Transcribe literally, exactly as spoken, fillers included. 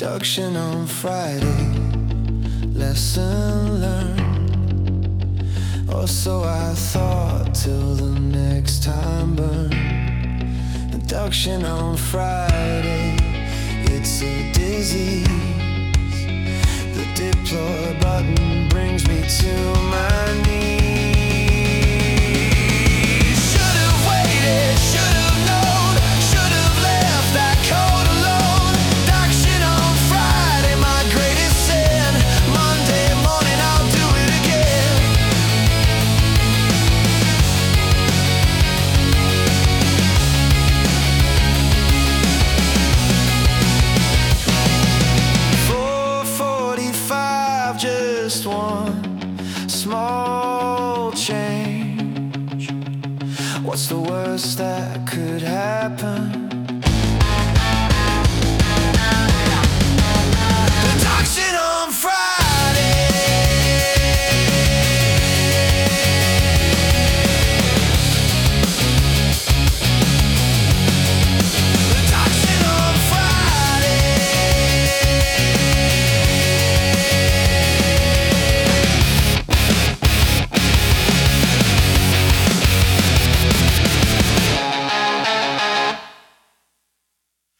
Induction on Friday, lesson learned. Or so I thought, till the next time burn. Induction on Friday, it's a disease. The deploy button brings me to my knees. Should've waited, should've known, should've left that coat alone. Induction on Friday, my greatest sin. Monday morning I'll do it again. four forty-five, just one small change. What's the worst that could happen?